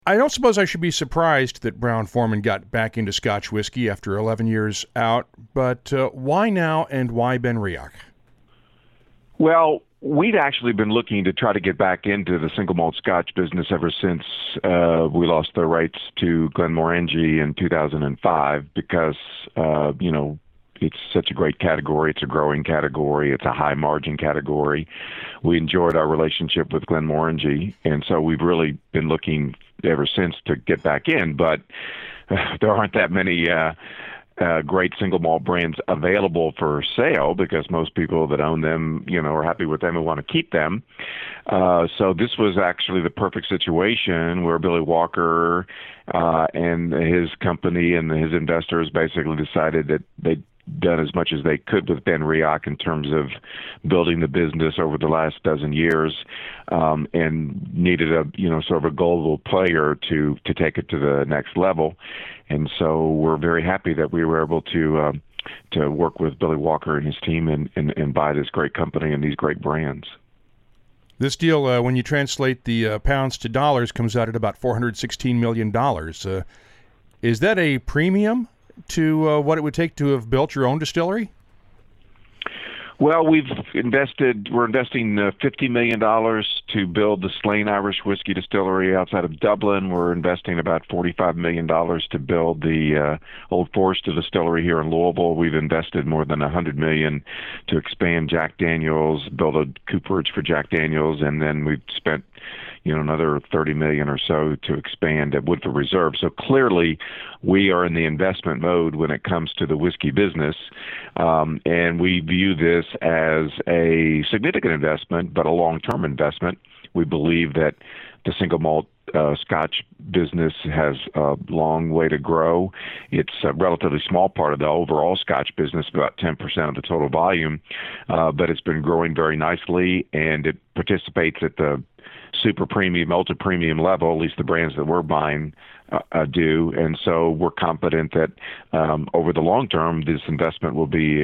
I don't suppose I should be surprised that Brown-Forman got back into Scotch whiskey after 11 years out, but why now and why BenRiach? Well, we'd actually been looking to try to get back into the single malt Scotch business ever since we lost the rights to Glenmorangie in 2005 because, it's such a great category. It's a growing category. It's a high margin category. We enjoyed our relationship with Glenmorangie, and so we've really been looking ever since to get back in. But there aren't that many great single malt brands available for sale because most people that own them, are happy with them and want to keep them. So this was actually the perfect situation where Billy Walker and his company and his investors basically decided that they'd done as much as they could with BenRiach in terms of building the business over the last dozen years, and needed a sort of a global player to take it to the next level. And so we're very happy that we were able to work with Billy Walker and his team and buy this great company and these great brands. This deal, when you translate the pounds to dollars, comes out at about $416 million. Is that a premium to what it would take to have built your own distillery? Well, we're investing $50 million to build the Slane Irish Whiskey Distillery outside of Dublin. We're investing about $45 million to build the Old Forester Distillery here in Louisville. We've invested more than $100 million to expand Jack Daniel's, build a cooperage for Jack Daniel's, and then we've spent another $30 million or so to expand at Woodford Reserve. So clearly, we are in the investment mode when it comes to the whiskey business, and we view this as a significant investment, but a long-term investment. We believe that the single malt Scotch business has a long way to grow. It's a relatively small part of the overall Scotch business, about 10% of the total volume, but it's been growing very nicely, and it participates at the super premium, ultra premium level, at least the brands that we're buying do. And so we're confident that over the long term, this investment will be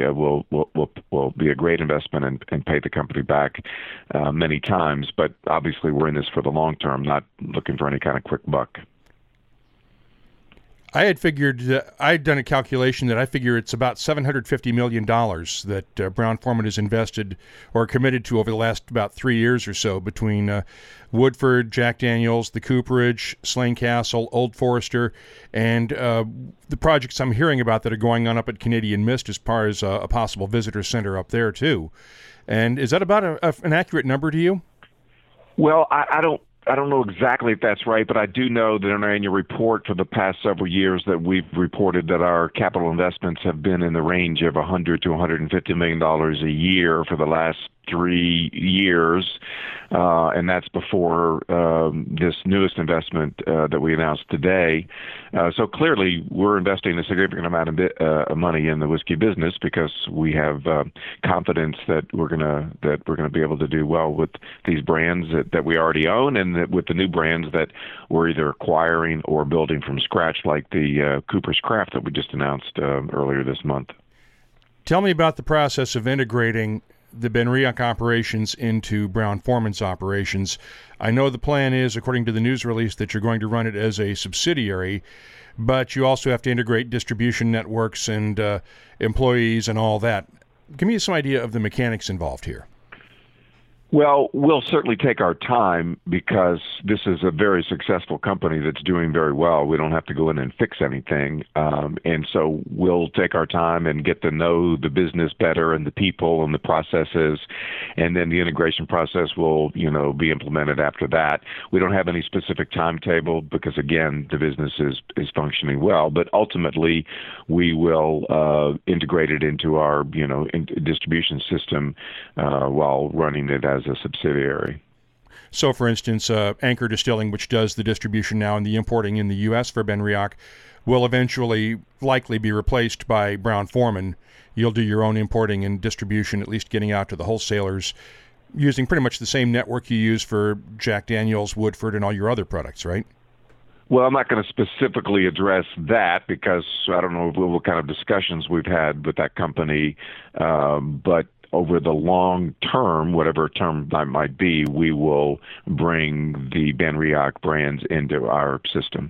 a great investment and pay the company back many times. But obviously, we're in this for the long term, not looking for any kind of quick buck. I had figured, I'd done a calculation that I figure it's about $750 million that Brown-Forman has invested or committed to over the last about 3 years or so between Woodford, Jack Daniel's, the Cooperage, Slane Castle, Old Forester, and the projects I'm hearing about that are going on up at Canadian Mist as far as a possible visitor center up there, too. And is that about an accurate number to you? Well, I don't know exactly if that's right, but I do know that in our annual report for the past several years that we've reported that our capital investments have been in the range of $100 to $150 million a year for the last 3 years, and that's before this newest investment that we announced today. So clearly, we're investing a significant amount of money in the whiskey business because we have confidence that we're gonna be able to do well with these brands that we already own, and that with the new brands that we're either acquiring or building from scratch, like the Cooper's Craft that we just announced earlier this month. Tell me about the process of integrating the BenRiach operations into Brown-Forman's operations. I know the plan is, according to the news release, that you're going to run it as a subsidiary, but you also have to integrate distribution networks and employees and all that. Give me some idea of the mechanics involved here. Well, we'll certainly take our time because this is a very successful company that's doing very well. We don't have to go in and fix anything. And so we'll take our time and get to know the business better and the people and the processes. And then the integration process will, be implemented after that. We don't have any specific timetable because, again, the business is functioning well. But ultimately, we will integrate it into our, distribution system while running it as a subsidiary. So, for instance, Anchor Distilling, which does the distribution now and the importing in the U.S. for BenRiach, will eventually likely be replaced by Brown-Forman. You'll do your own importing and distribution, at least getting out to the wholesalers, using pretty much the same network you use for Jack Daniel's, Woodford, and all your other products, right? Well, I'm not going to specifically address that because I don't know what kind of discussions we've had with that company, but over the long term, whatever term that might be, we will bring the BenRiach brands into our system.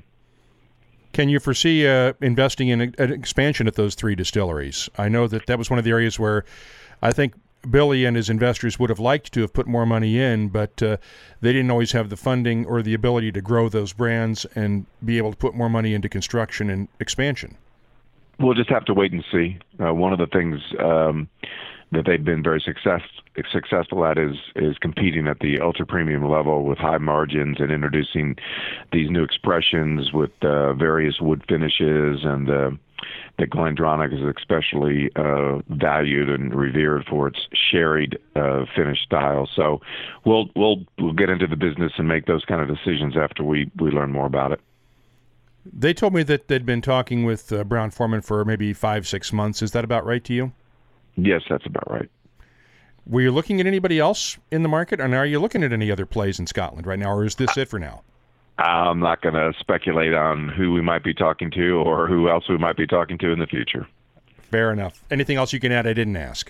Can you foresee investing in an expansion at those 3 distilleries? I know that was one of the areas where I think Billy and his investors would have liked to have put more money in, but they didn't always have the funding or the ability to grow those brands and be able to put more money into construction and expansion. We'll just have to wait and see. One of the things that they've been very successful at is competing at the ultra premium level with high margins and introducing these new expressions with various wood finishes, and the GlenDronach is especially valued and revered for its sherried finish style. So we'll get into the business and make those kind of decisions after we learn more about it. They told me that they'd been talking with Brown-Forman for maybe 5-6 months. Is that about right to you? Yes, that's about right. Were you looking at anybody else in the market, and are you looking at any other plays in Scotland right now, or is this it for now? I'm not going to speculate on who we might be talking to or who else we might be talking to in the future. Fair enough. Anything else you can add I didn't ask?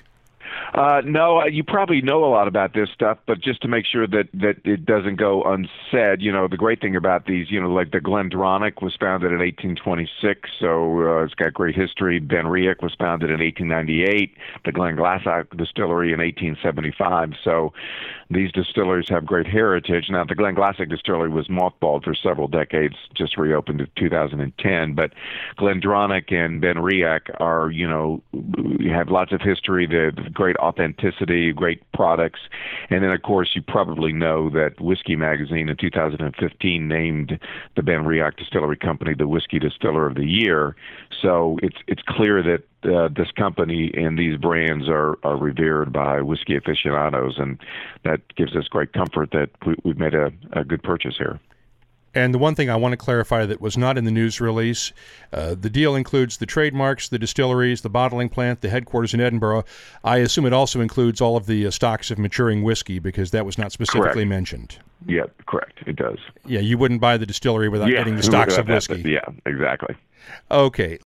No, you probably know a lot about this stuff, but just to make sure that it doesn't go unsaid, the great thing about these, like the GlenDronach was founded in 1826, so it's got great history. BenRiach was founded in 1898, the Glenglassaugh distillery in 1875, so these distilleries have great heritage. Now, the Glenglassaugh distillery was mothballed for several decades, just reopened in 2010, but GlenDronach and BenRiach are, have lots of history. They're great authenticity, great products. And then, of course, you probably know that Whiskey Magazine in 2015 named the BenRiach Distillery Company the Whiskey Distiller of the Year. So it's clear that this company and these brands are revered by whiskey aficionados, and that gives us great comfort that we've made a good purchase here. And the one thing I want to clarify that was not in the news release, the deal includes the trademarks, the distilleries, the bottling plant, the headquarters in Edinburgh. I assume it also includes all of the stocks of maturing whiskey, because that was not specifically mentioned. Yeah, correct. It does. Yeah, you wouldn't buy the distillery without getting the stocks of whiskey. Yeah, exactly. Okay.